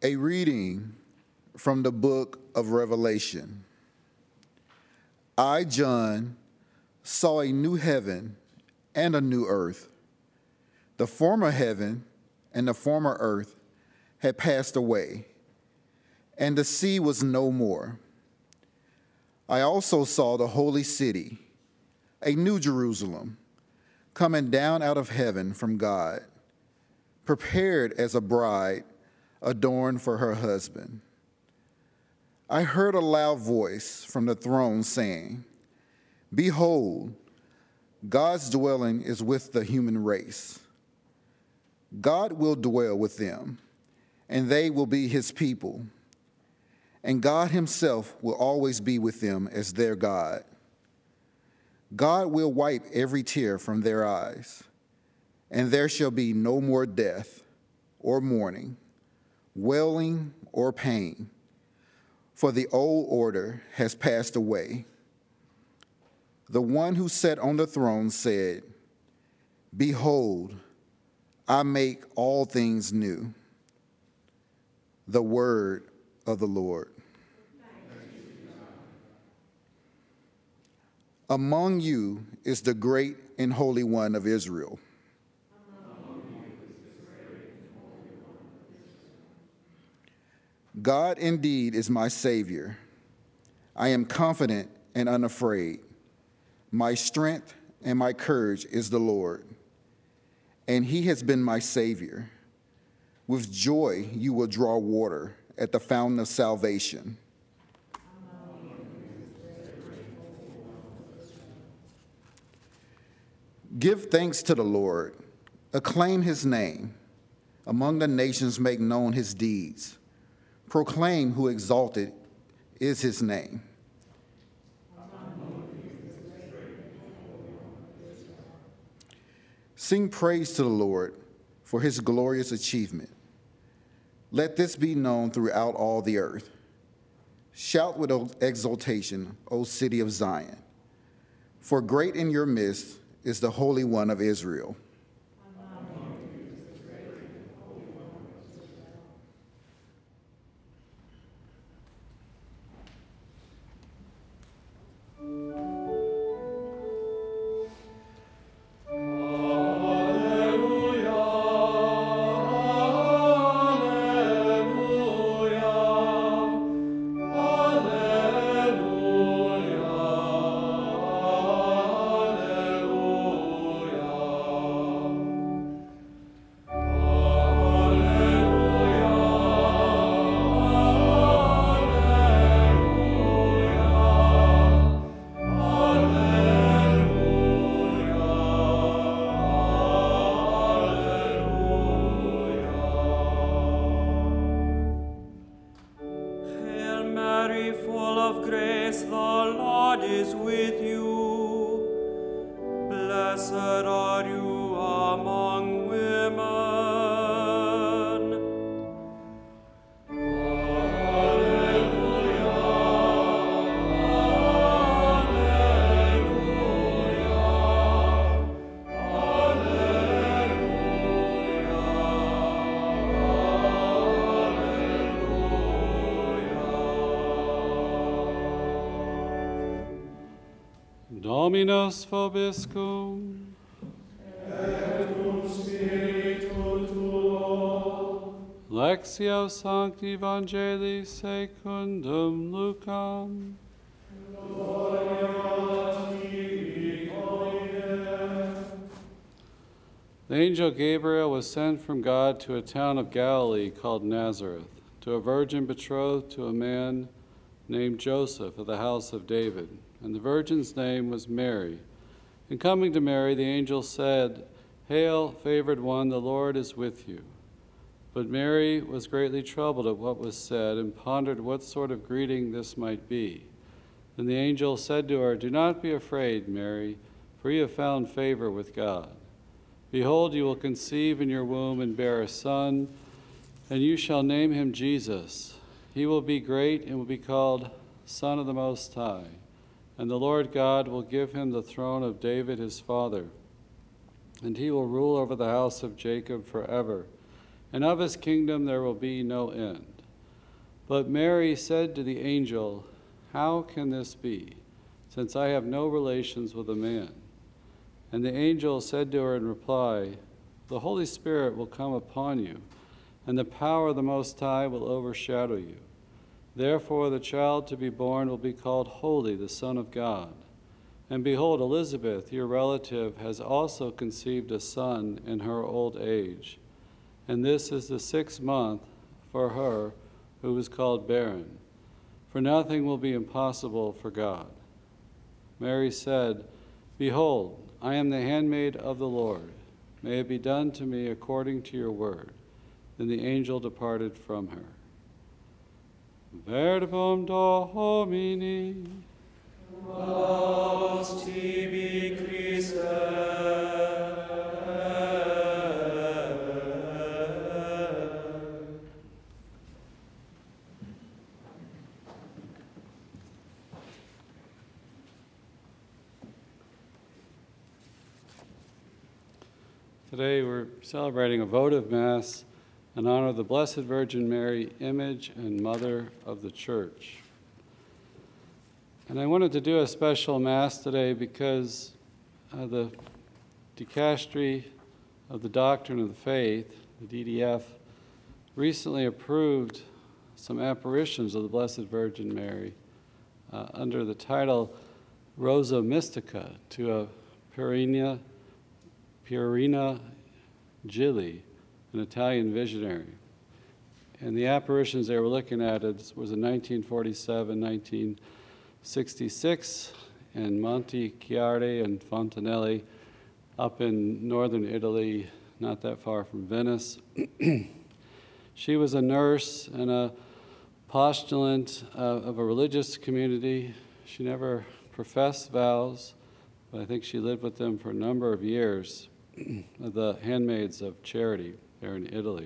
A reading from the book of Revelation. I, John, saw a new heaven and a new earth. The former heaven and the former earth had passed away, and the sea was no more. I also saw the holy city, a new Jerusalem, coming down out of heaven from God, prepared as a bride adorned for her husband. I heard a loud voice from the throne saying, "Behold, God's dwelling is with the human race. God will dwell with them, and they will be his people. And God himself will always be with them as their God. God will wipe every tear from their eyes, and there shall be no more death or mourning, wailing or pain, for the old order has passed away." The one who sat on the throne said, "Behold, I make all things new." The word of the Lord. Among you is the great and holy one of Israel. God indeed is my Savior. I am confident and unafraid. My strength and my courage is the Lord, and he has been my Savior. With joy you will draw water at the fountain of salvation. Give thanks to the Lord. Acclaim his name. Among the nations make known his deeds. Proclaim who exalted is his name. Sing praise to the Lord for his glorious achievement. Let this be known throughout all the earth. Shout with exultation, O city of Zion, for great in your midst is the Holy One of Israel. Dominus vobiscum. Et cum spiritu tuo. Lectio Sancti Evangelii secundum Lucam. Gloria tibi, Domine. The angel Gabriel was sent from God to a town of Galilee called Nazareth, to a virgin betrothed to a man named Joseph of the house of David. And the virgin's name was Mary. And coming to Mary, the angel said, "Hail, favored one, the Lord is with you." But Mary was greatly troubled at what was said, and pondered what sort of greeting this might be. Then the angel said to her, "Do not be afraid, Mary, for you have found favor with God. Behold, you will conceive in your womb and bear a son, and you shall name him Jesus. He will be great and will be called Son of the Most High. And the Lord God will give him the throne of David his father, and he will rule over the house of Jacob forever, and of his kingdom there will be no end. But Mary said to the angel, "How can this be, since I have no relations with a man?" And the angel said to her in reply, "The Holy Spirit will come upon you, and the power of the Most High will overshadow you. Therefore the child to be born will be called Holy, the Son of God. And behold, Elizabeth, your relative, has also conceived a son in her old age. And this is the 6th month for her who is called barren. For nothing will be impossible for God." Mary said, "Behold, I am the handmaid of the Lord. May it be done to me according to your word." Then the angel departed from her. Verbum Domini. Laus tibi, Christe. Today we're celebrating a votive Mass in honor of the Blessed Virgin Mary, image and mother of the Church. And I wanted to do a special Mass today because the Dicastery of the Doctrine of the Faith, the DDF, recently approved some apparitions of the Blessed Virgin Mary under the title Rosa Mystica to a Pierina Gilli, an Italian visionary. And the apparitions they were looking at was in 1947, 1966 in Monte Chiari and Fontanelli up in northern Italy, not that far from Venice. She was a nurse and a postulant of a religious community. She never professed vows, but I think she lived with them for a number of years, the Handmaids of Charity there in Italy.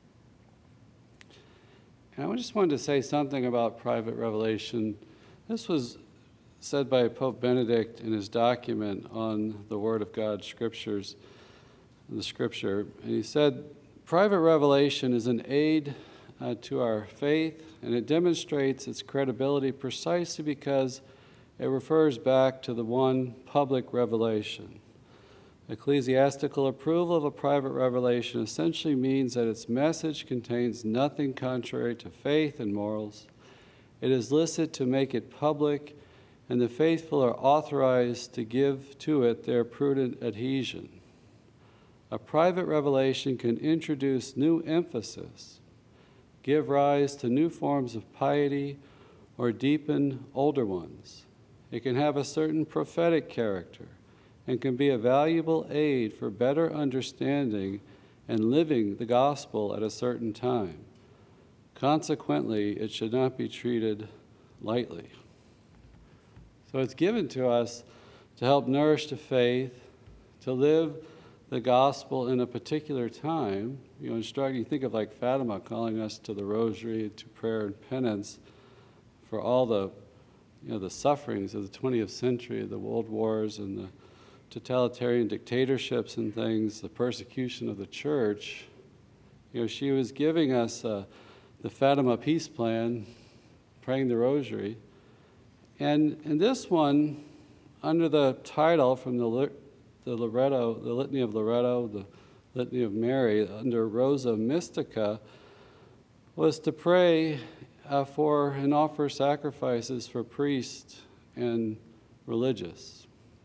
And I just wanted to say something about private revelation. This was said by Pope Benedict in his document on the Word of God Scriptures, the Scripture. And he said, "Private revelation is an aid to our faith, and it demonstrates its credibility precisely because it refers back to the one public revelation. Ecclesiastical approval of a private revelation essentially means that its message contains nothing contrary to faith and morals. It is licit to make it public, and the faithful are authorized to give to it their prudent adhesion. A private revelation can introduce new emphasis, give rise to new forms of piety, or deepen older ones. It can have a certain prophetic character and can be a valuable aid for better understanding and living the gospel at a certain time. Consequently, it should not be treated lightly." So it's given to us to help nourish the faith, to live the gospel in a particular time. You think of like Fatima calling us to the rosary, to prayer and penance for all the sufferings of the 20th century, the world wars and the totalitarian dictatorships and things, the persecution of the church. She was giving us the Fatima Peace Plan, praying the rosary. And this one, under the title from the Loretto, the Litany of Loretto, the Litany of Mary, under Rosa Mystica, was to pray for and offer sacrifices for priests and religious.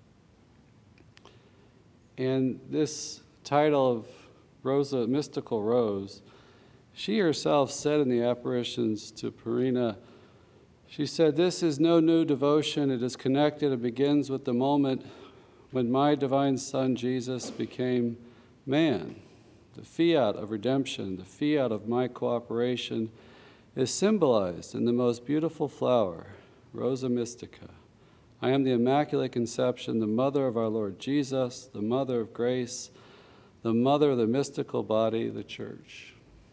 And this title of Rosa, Mystical Rose, she herself said in the apparitions to Pierina, she said, "This is no new devotion. It is connected. It begins with the moment when my divine Son, Jesus, became man. The fiat of redemption, the fiat of my cooperation, is symbolized in the most beautiful flower, Rosa Mystica. I am the Immaculate Conception, the mother of our Lord Jesus, the mother of grace, the mother of the mystical body, the Church."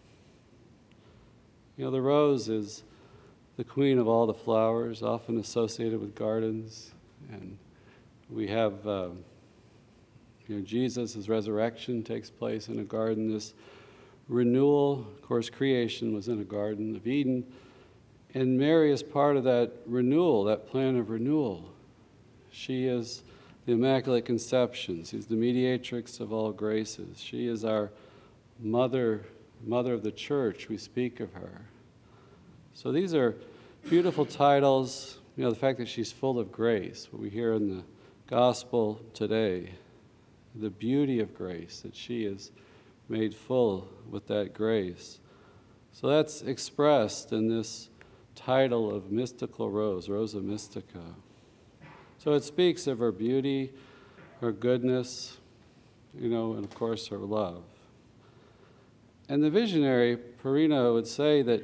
The rose is the queen of all the flowers, often associated with gardens. And we have, Jesus' resurrection takes place in a garden. This renewal. Of course, creation was in a Garden of Eden, and Mary is part of that renewal, that plan of renewal. She is the Immaculate Conception. She's the mediatrix of all graces. She is our mother of the church. We speak of her. So these are beautiful titles. You know, the fact that she's full of grace, what we hear in the gospel today, the beauty of grace, that she is made full with that grace. So that's expressed in this title of Mystical Rose, Rosa Mystica. So it speaks of her beauty, her goodness, you know, and of course her love. And the visionary, Purina, would say that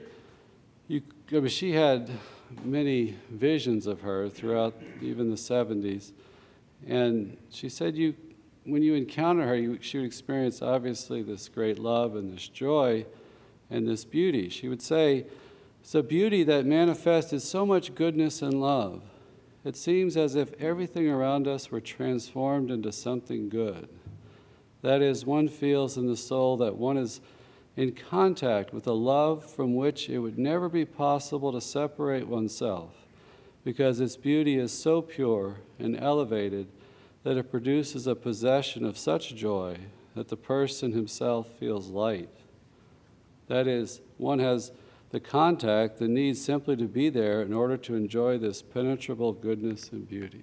she had many visions of her throughout even the 70s. And she said when you encounter her, she would experience obviously this great love and this joy and this beauty. She would say, it's a beauty that manifested so much goodness and love. It seems as if everything around us were transformed into something good. That is, one feels in the soul that one is in contact with a love from which it would never be possible to separate oneself, because its beauty is so pure and elevated that it produces a possession of such joy that the person himself feels light. That is, one has the contact that needs simply to be there in order to enjoy this penetrable goodness and beauty.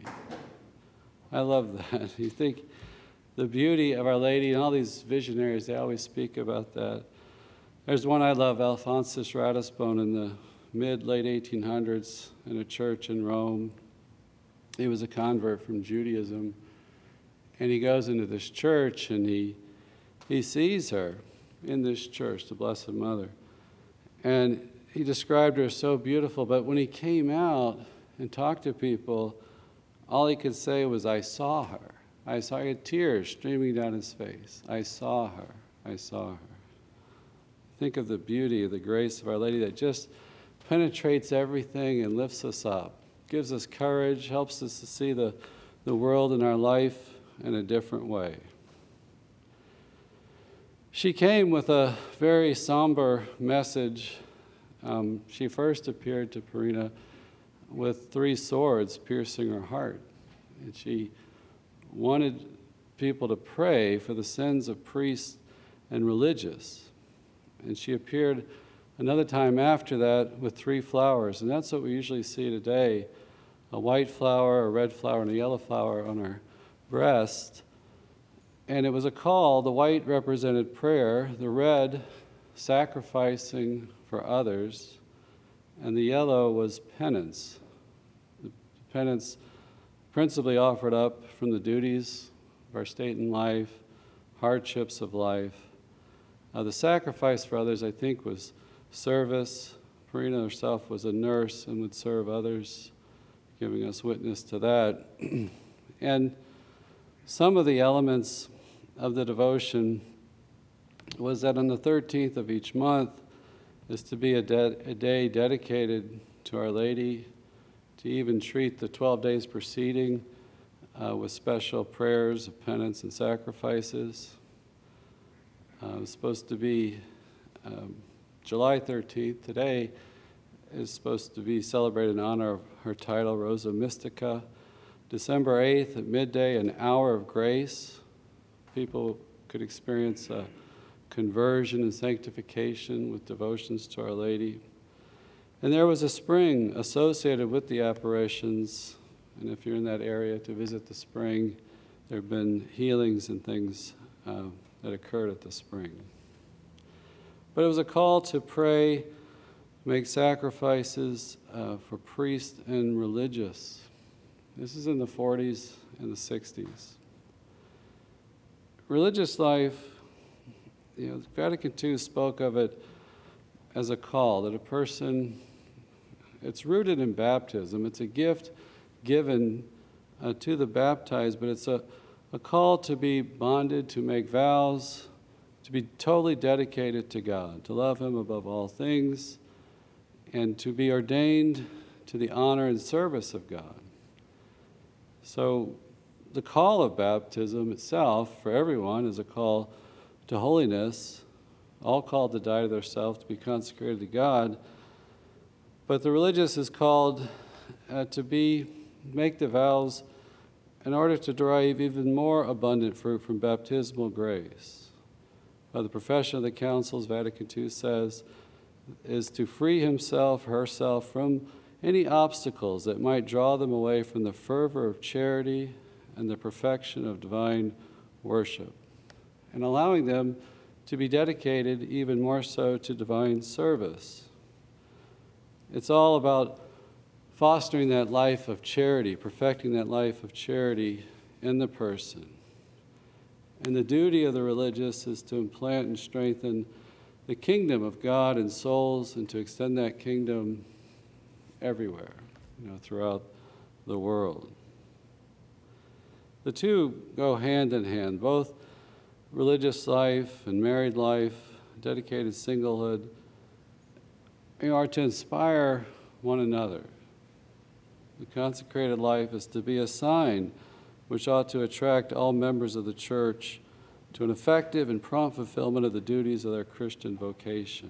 I love that. You think the beauty of Our Lady, and all these visionaries, they always speak about that. There's one I love, Alphonsus Ratisbon, in the late 1800s in a church in Rome. He was a convert from Judaism, and he goes into this church and he sees her in this church, the Blessed Mother. And he described her as so beautiful, but when he came out and talked to people, all he could say was, I saw her. I saw her, tears streaming down his face. I saw her. I saw her. Think of the beauty of the grace of Our Lady that just penetrates everything and lifts us up, gives us courage, helps us to see the world and our life in a different way. She came with a very somber message. She first appeared to Purina with 3 swords piercing her heart. And she wanted people to pray for the sins of priests and religious. And she appeared another time after that with 3 flowers. And that's what we usually see today, a white flower, a red flower, and a yellow flower on her breast. And it was a call. The white represented prayer, the red sacrificing for others, and the yellow was penance. The penance principally offered up from the duties of our state in life, hardships of life. The sacrifice for others, I think, was service. Purina herself was a nurse and would serve others, giving us witness to that. And some of the elements of the devotion was that on the 13th of each month is to be a day dedicated to Our Lady, to even treat the 12 days preceding with special prayers of penance and sacrifices. It's supposed to be July 13th. Today is supposed to be celebrated in honor of her title, Rosa Mystica. December 8th at midday, an hour of grace. People could experience a conversion and sanctification with devotions to Our Lady. And there was a spring associated with the apparitions, and if you're in that area to visit the spring, there have been healings and things that occurred at the spring. But it was a call to pray, make sacrifices for priests and religious. This is in the 40s and the 60s. Religious life, Vatican II spoke of it as a call, that a person, it's rooted in baptism. It's a gift given to the baptized, but it's a call to be bonded, to make vows, to be totally dedicated to God, to love Him above all things, and to be ordained to the honor and service of God. So the call of baptism itself for everyone is a call to holiness, all called to die to their self, to be consecrated to God. But the religious is called to make the vows in order to derive even more abundant fruit from baptismal grace. The profession of the councils, Vatican II says, is to free himself or herself from any obstacles that might draw them away from the fervor of charity and the perfection of divine worship, and allowing them to be dedicated even more so to divine service. It's all about fostering that life of charity, perfecting that life of charity in the person. And the duty of the religious is to implant and strengthen the kingdom of God in souls and to extend that kingdom everywhere, throughout the world. The two go hand in hand, both religious life and married life, dedicated singlehood, are to inspire one another. The consecrated life is to be a sign which ought to attract all members of the church to an effective and prompt fulfillment of the duties of their Christian vocation.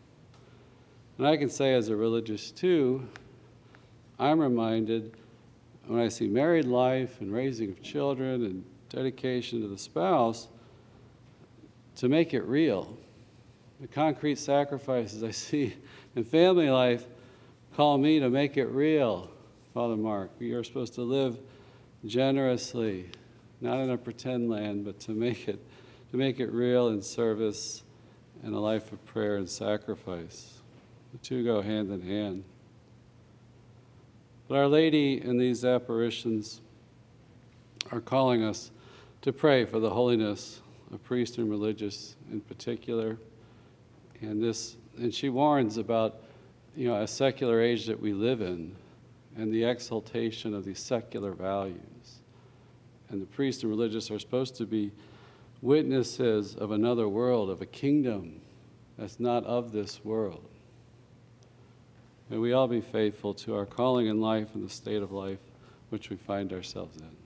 And I can say as a religious too, I'm reminded when I see married life and raising of children and dedication to the spouse, to make it real. The concrete sacrifices I see in family life call me to make it real. Father Mark, we are supposed to live generously, not in a pretend land, but to make it real in service and a life of prayer and sacrifice. The two go hand in hand. But Our Lady in these apparitions are calling us to pray for the holiness of priests and religious in particular. And she warns about, a secular age that we live in and the exaltation of these secular values. And the priests and religious are supposed to be witnesses of another world, of a kingdom that's not of this world. May we all be faithful to our calling in life and the state of life which we find ourselves in.